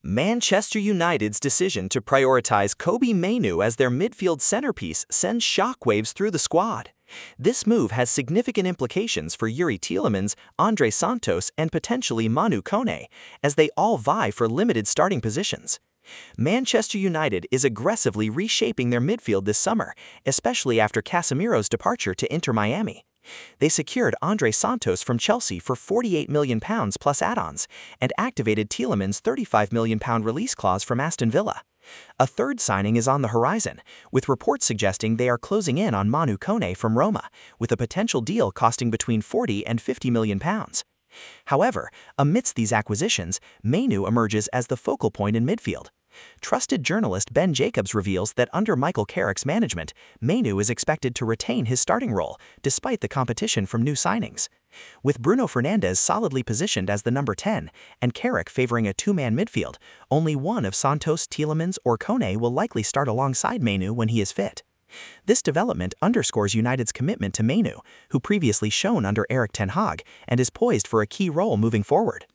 Manchester United's decision to prioritize Kobbie Mainoo as their midfield centerpiece sends shockwaves through the squad. This move has significant implications for Youri Tielemans, Andre Santos, and potentially Manu Kone, as they all vie for limited starting positions. Manchester United is aggressively reshaping their midfield this summer, especially after Casemiro's departure to Inter Miami. They secured Andre Santos from Chelsea for £48 million plus add-ons and activated Tielemans' £35 million release clause from Aston Villa. A third signing is on the horizon, with reports suggesting they are closing in on Manu Kone from Roma, with a potential deal costing between £40 and £50 million. However, amidst these acquisitions, Mainoo emerges as the focal point in midfield. Trusted journalist Ben Jacobs reveals that under Michael Carrick's management, Mainoo is expected to retain his starting role, despite the competition from new signings. With Bruno Fernandes solidly positioned as the number 10, and Carrick favoring a two-man midfield, only one of Santos, Tielemans, or Kone will likely start alongside Mainoo when he is fit. This development underscores United's commitment to Mainoo, who previously shone under Erik ten Hag and is poised for a key role moving forward.